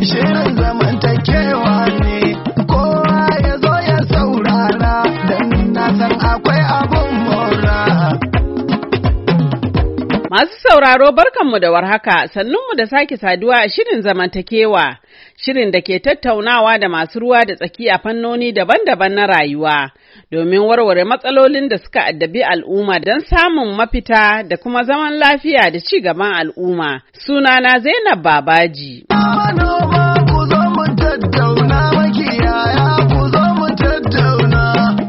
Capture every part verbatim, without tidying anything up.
shirin zamantakewa ne, kowa ya zo ya saurara, don na san akwai abun mora. Masu sauraro barkanmu da warhaka, sannunmu da sake saduwa a shirin zamantakewa, shirin da ke tattaunawa da masu ruwa da tsaki a fannoni daban-daban na rayuwa, domin warware matsalolin da suka addabi al'umma don samun mafita da kuma zaman lafiya da ci gaban al'umma. Sunana Zainab Babaji. Manoma ku zo mu tattauna, makiyaya ku zo mu tattauna.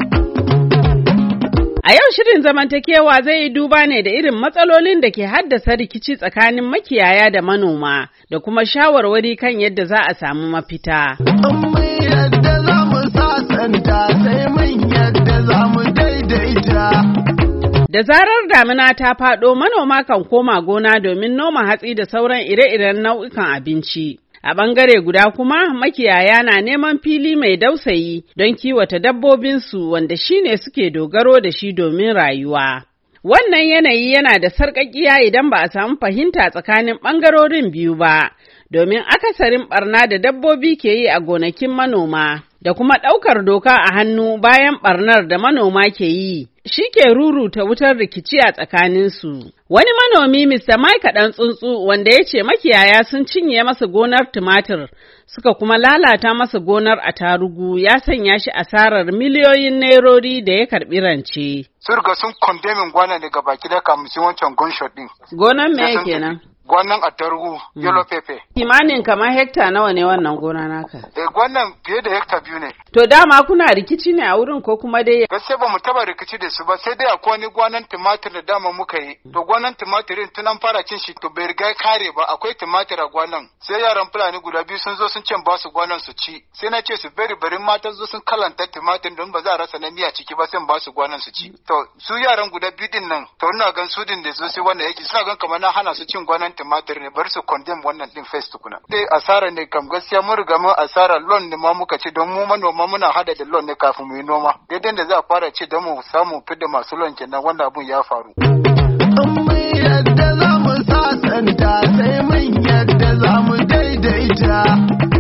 A yau shirin zamantakewa zai yi duba ne da irin matsalolin da ke haddasa rikici tsakanin makiyaya da manoma da kuma shawarwari kan yadda za a samu mafita. Mun yadda za mu sasanta, sai mun yadda za mu daidaita. Da zarar damina ta faɗo, manoma kan koma gona domin noma hatsi da sauran ire-iren nau'ikan abinci. A ɓangare guda kuma makiyaya na neman fili mai dausayi don kiwata dabbobinsu wanda shine suke dogaro da shi domin rayuwa. Wannan yanayi yana da sarƙaƙiya idan ba a samu fahimta tsakanin ɓangarorin biyu ba, domin akasarin ɓarna da dabbobi ke yi a gonakin manoma da kuma ɗaukar doka a hannu bayan ɓarnar da manoma ke yi, shi ke ruruta wutar rikici a tsakaninsu. Wani manomi Mister Mike ɗan tsuntsu wanda ya ce makiyaya sun cinye masa gonar tumatir suka kuma lalata masa gonar attarugu ya sanya shi asarar miliyoyin nairori da ya karɓi rance. Sun riga sun kondemin gwana ne ga baki da kamusin wancan gunshot ɗin. Gonar me kenan? Gwanan attarugu, mm. Yellow pepper. Kimanin kamar hekta nawa ne wannan gona naka? Eh, gwanan fiye da hekta biyu ne. To dama kuna rikici ne a wurin ko kuma dai? Gaskiya ba mu taba rikici da su ba, sai dai akwai wani gwanan tumatir da dama muka yi. To gwanan tumatirin tun an fara cin shi to bai riga kare ba, akwai tumatir a gwanan. Sai yaran Fulani guda biyu sun zo sun ce ba su gwanan su ci. Sai na ce su bari barin matan zo sun kalanta tumatir don ba za a rasa na miya ciki ba, sai ba su gwanan su ci. To su yaran guda biyu din nan, to ina gan su din da zo sai wannan yake suna gan kamar na hana su cin gwanan tumatir ne, bari su condemn wannan din face tukuna. Dai asara ne kam gaskiya mun riga mun asara loan ne ma muka ci don mu manoma muna hada da loan ne kafin mu yi noma. Daidai da za a fara ci don mu samu fidda masu loan kenan wannan abun ya faru. Mun yadda za mu sasanta, sai mun yadda za mu daidaita.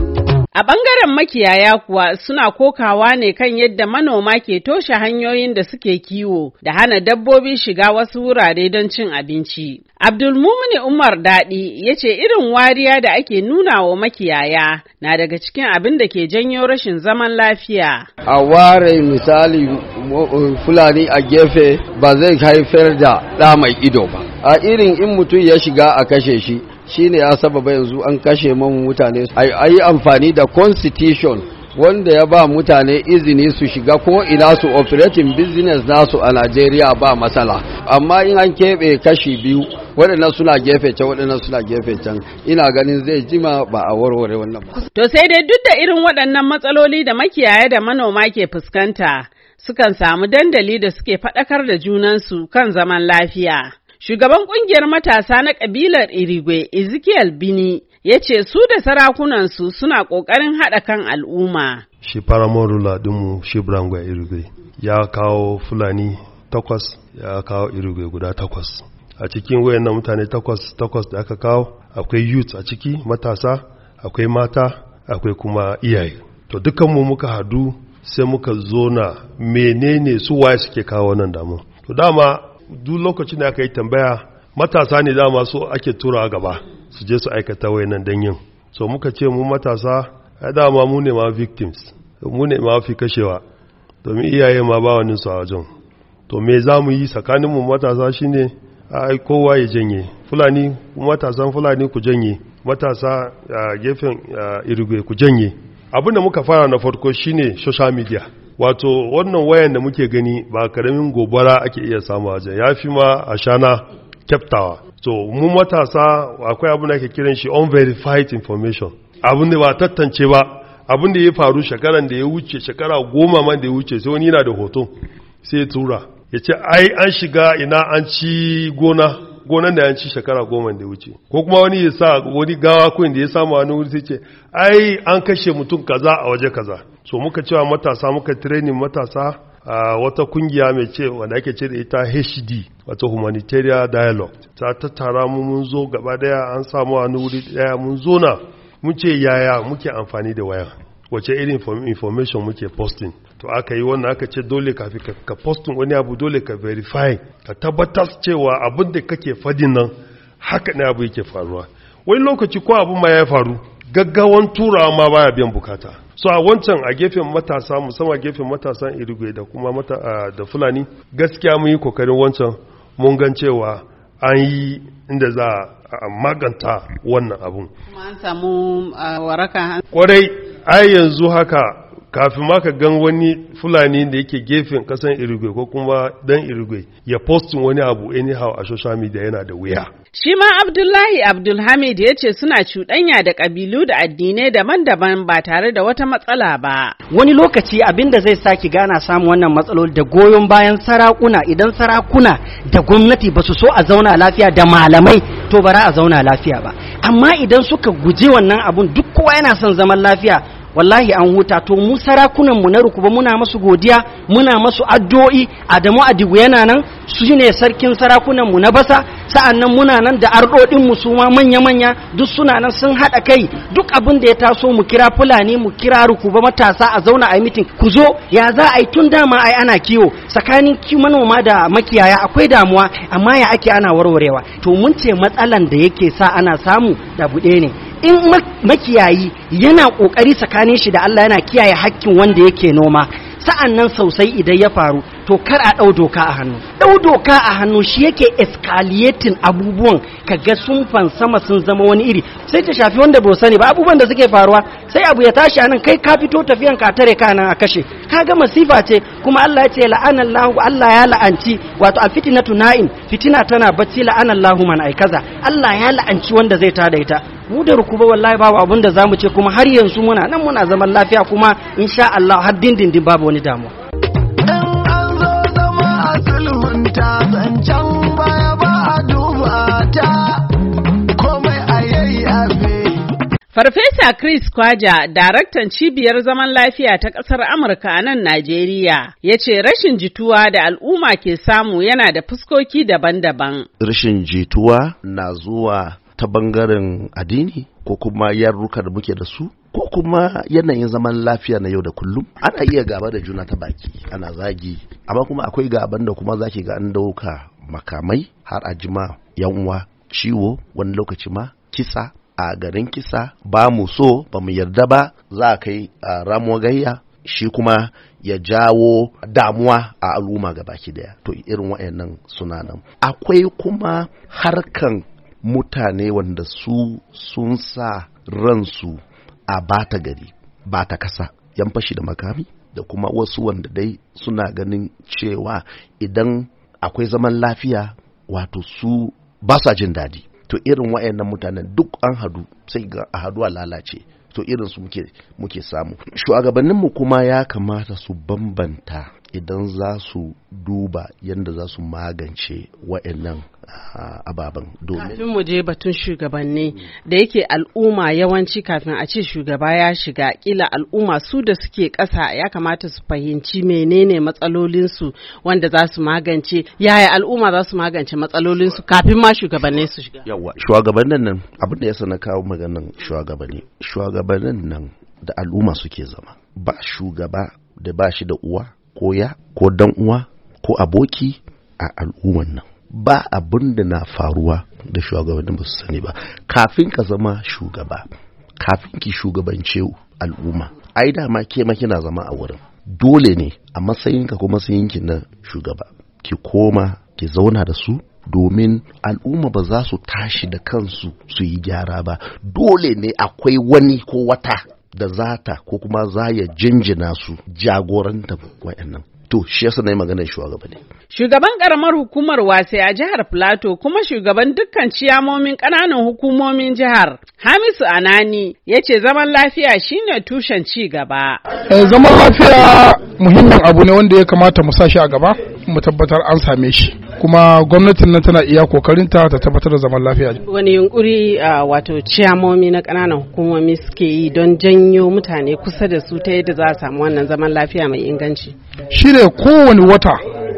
A ɓangaren makiyaya kuwa suna kokawa ne kan yadda manoma ke toshe hanyoyin da suke kiwo da hana dabbobi shiga wasu wurare don cin abinci. Abdulmumuni Umar Daɗi ya ce irin wariya da ake nuna wa makiyaya na daga cikin abin da ke janyo rashin zaman lafiya. A ware misali Fulani a gefe ba zai haifar da ɗa mai ido ba. A irin in mutum ya shiga a kashe shi, shine ya sababa yanzu an kashe mamu mutane. A yi amfani da constitution wanda ya ba mutane izini su shiga ko ina su operating business nasu a Najeriya ba matsala. Amma in an keɓe kashi biyu, waɗannan suna gefe can waɗannan suna gefe can, ina ganin zai jima ba a warware wannan ba. To sai dai duk da irin waɗannan matsaloli da makiyaya da manoma ke fuskanta, sukan samu dandali da suke faɗakar da junansu kan zaman lafiya. Shugaban ƙungiyar matasa na ƙabilar Irigwe, Ezekiel Bini, ya ce su da sarakunansu suna ƙoƙarin haɗa kan al'umma. Shi Paramorula ɗinmu shi Brangwe Irigwe ya kawo Fulani takwas, ya kawo Irigwe guda takwas. A cikin wayannan mutane takwas takwas da aka kawo, akwai youth a ciki, matasa, akwai mata, akwai kuma iyaye. To dukkanmu muka hadu sai muka zo na menene su waye suke kawo wannan damu. To dama duk lokacin da aka yi tambaya matasa ne dama so ake tura gaba su je su aikata wayannan danyin. So muka ce mu matasa dama mu ne ma victims, mu ne ma fi kashewa domin iyaye ma ba wani su a wajen. To me za mu yi tsakanin mu matasa shine ai kowa ya janye. Fulani matasan Fulani ku janye, matasa a gefen Irigwe ku janye. Abin da muka fara na farko shine social media. Wato wannan wayan da muke gani ba karamin gobara ake iya samu wajen, ya fi ma a shana kyaftawa. So mu matasa akwai abin da ake kiran shi unverified information, abin da ba tantance ba, abin da ya faru shekaran da ya wuce, shekara goma man da ya wuce, sai wani yana da hoto sai ya tura ya ce ai an shiga ina an ci gona gonan da an ci shekara goma da ya wuce, ko kuma wani ya sa wani gawa ko da ya samu wani wuri sai ce ai an kashe mutum kaza a waje kaza. So muka cewa matasa, muka training matasa a uh, wata kungiya mai ce wanda ake ce da ita H D, wato Humanitarian Dialogue. Ta tattara mu mun zo gaba daya, an samu wani wuri daya mun zo na mun ce yaya muke amfani da waya, wace irin information muke posting. To aka yi wannan aka ce dole kafi ka, ka posting wani abu dole ka verify, ka tabbatar cewa abin da kake fadin nan haka ne abu yake faruwa. Wani lokaci ko abin ma ya faru gaggawan turawa ma baya biyan bukata. So a wancan a gefen matasa, musamman gefen matasan Irigwe da kuma mata, uh, da Fulani, gaskiya mun yi kokarin wancan mun gan cewa an yi inda za a maganta wannan abun. Kuma an samu uh, waraka. Kwarai, ai yanzu haka kafin ma ka gan wani Fulani da yake gefen kasan Irigwe ko kuma dan Irigwe ya postin wani abu anyhow a social media yana da wuya. Shi ma Abdullahi Abdulhamid ya ce suna cuɗanya da ƙabilu da addinai daban-daban ba tare da wata matsala ba. Wani lokaci abin da zai saki gana samu wannan matsaloli da goyon bayan sarakuna, idan sarakuna da gwamnati ba su so a zauna lafiya da malamai to bara a zauna lafiya ba. Amma idan suka guji wannan abun duk kowa yana son zaman lafiya, wallahi an huta. To mu sarakunan mu na Rukuba muna masu godiya, muna masu addu'o'i. Adamu Adigu yana nan, su ne sarkin sarakunan mu na Basa, sa'annan muna nan da ardodin mu su ma manya-manya duk suna nan sun hada kai. Duk abin da ya taso mu kira Fulani, mu kira Rukuba matasa a zauna a yi meeting, ku zo ya za a yi. Tun dama ai ana kiwo tsakanin manoma da makiyaya akwai damuwa, amma ya ake ana warwarewa. To mun ce matsalan da yake sa ana samu da buɗe ne. In makiyayi yana kokari tsakanin shi da Allah yana kiyaye hakkin wanda yake noma, sa'an nan sosai idan ya faru to kar a ɗau doka a hannu. Ɗau doka a hannu shi yake escalating abubuwan, kaga sun fansama sun zama wani iri, sai ta shafi wanda bai sani ba abubuwan da suke faruwa, sai abu ya tashi anan kai ka fito tafiyan ka tare ka nan a kashe, kaga masifa ce. Kuma Allah ya ce la'anallahu, Allah ya la'anci, wato alfitinatu na'in, fitina tana bacci, la'anallahu man aikaza, Allah ya la'anci wanda zai tada ita. Mu da Rukuba wallahi babu abin da zamu ce, kuma har yanzu muna nan muna zaman lafiya, kuma insha Allah har dindindin babu wani damuwa. Zancen baya ba a duba ta komai a yayyafe. Farfesa Chris Kwaja, daraktan cibiyar zaman lafiya ta ƙasar Amurka a nan Najeriya, ya ce rashin jituwa da al'umma ke samu yana da fuskoki daban-daban. Rashin jituwa na zuwa ta bangaren addini ko kuma yarruka da muke da su, ko kuma yanayin zaman lafiya na yau da kullum. Ana iya gaba da juna ta baki, ana zagi, amma kuma akwai gaban da kuma zaki ga an dauka makamai har a jima yan uwa ciwo, wani lokaci ma kisa. A garin kisa ba mu so, ba mu yarda ba, za a kai ramuwa gayya, shi kuma ya jawo damuwa a al'umma gabaki daya. To irin wayannan suna nan. Akwai kuma harkan mutane wanda su sun sa ransu a bata gari, bata kasa, yan fashi da makami, da kuma wasu wanda dai suna ganin cewa idan akwai zaman lafiya wato su ba sa jin daɗi. To irin wayannan mutanen duk an hadu sai ga a hadu a lalace. To irin su muke muke samu. Shugabanninmu kuma ya kamata su bambanta idan za su duba yadda za su magance wayannan ababen. Kafin mu je batun shugabanni, da yake al'umma yawanci kafin a ce shugaba ya shiga, kila al'umma su da suke ƙasa ya kamata su fahimci menene matsalolinsu wanda za su magance, yaya al'umma za su magance matsalolinsu kafin ma shugabanni su shiga. Yawa, shugabannin nan abin da ya sana kawo maganan shugabanni, shugabannin nan da al'umma suke zama. Ba shugaba da ba shi da uwa ko ya ko dan uwa ko aboki a al'umman nan. Ba abin da na faruwa da shugabannin ba su sani ba. Kafin ka zama shugaba, kafin ki shugabance al'umma, ai dama ke ma kina zama a wurin. Dole ne a matsayinka ko matsayinki na shugaba ki koma ki zauna da su, domin al'umma ba za su tashi da kansu su yi gyara ba. Dole ne akwai wani ko wata da zata ko kuma za ya jinjina su jagoranta wayannan. To shi yasa na yi maganar shugabanni. Shugaban karamar hukumar Wase a jihar Plateau kuma shugaban dukkan ciyamomin ƙananan hukumomin jihar, Hamisu Anani, ya ce zaman lafiya shine tushen ci gaba. Eh, zaman lafiya muhimmin abu ne wanda ya kamata mu sa shi a gaba, mu tabbatar an same shi. Kuma gwamnatin nan tana iya kokarinta ta tabbatar da zaman lafiya. Wani yunkuri uh, wato ciyamomi na ƙananan hukumomi suke yi don janyo mutane kusa da su ta yadda za a samu wannan zaman lafiya mai inganci? Shi ne kowane wata,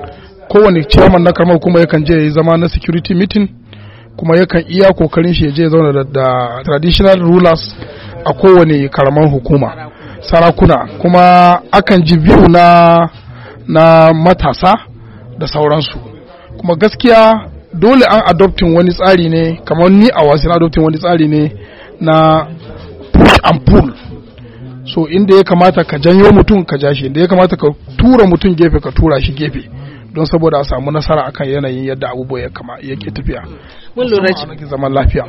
kowane ciyaman na karamar hukuma yakan je ya zama na security meeting, kuma yakan iya kokarin shi ya je zauna da, da traditional rulers a kowane karamar hukuma sarakuna, kuma akan ji biyu na na matasa da sauransu. Kuma gaskiya dole an adoptin wani tsari ne, kamar ni a wasu na adoptin wani tsari ne na push and pull. So inda ya kamata ka janyo mutum ka ja shi, inda ya kamata ka tura mutum gefe ka tura shi gefe, don saboda a samu nasara akan yanayin yadda abubuwa ya kama yake tafiya. Mun lura ci zaman lafiya.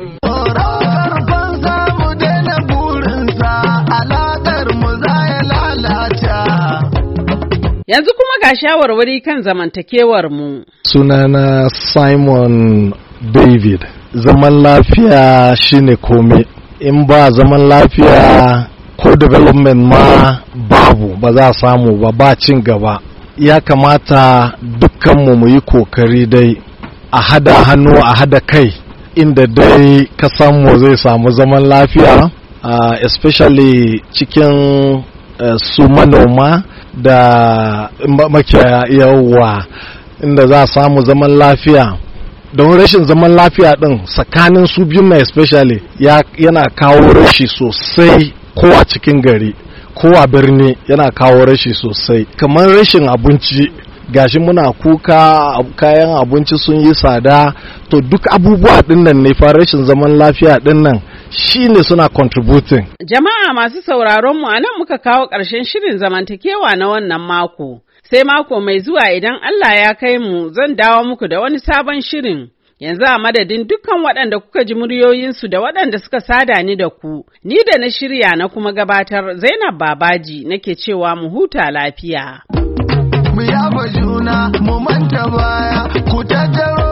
Yanzu kuma ga shawarwari kan zamantakewar mu. Sunana Simon David. Zaman lafiya shine komai. In ba zaman lafiya ko development ma babu, ba za a samu ba, ba cin gaba. Ya kamata dukkanmu mu yi kokari dai a hada hannu a hada kai inda dai ka samu zai samu zaman lafiya, uh, especially cikin uh, su manoma da makiyaya yawa, inda za a samu zaman lafiya. Don rashin zaman lafiya din tsakanin su biyun na especially ya, yana kawo rashi sosai ko a cikin gari ko a birni, yana kawo rashi sosai. Kamar rashin abinci, gashi muna kuka kayan abinci sun yi tsada, to duk abubuwa dinnan ne fa rashin zaman lafiya dinnan shine suna contributing. Jama'a masu sauraron mu anan muka kawo ƙarshen shirin zamantakewa na wannan mako. Sai mako mai zuwa idan Allah ya kai mu zan dawo muku da wani sabon shirin. Yanzu a madadin dukkan waɗanda kuka ji muryoyinsu da waɗanda suka sada ni da ku, ni da na shirya na kuma gabatar Zainab Babaji nake cewa mu huta lafiya. Mu yaba juna, mu manta baya, ku tattaro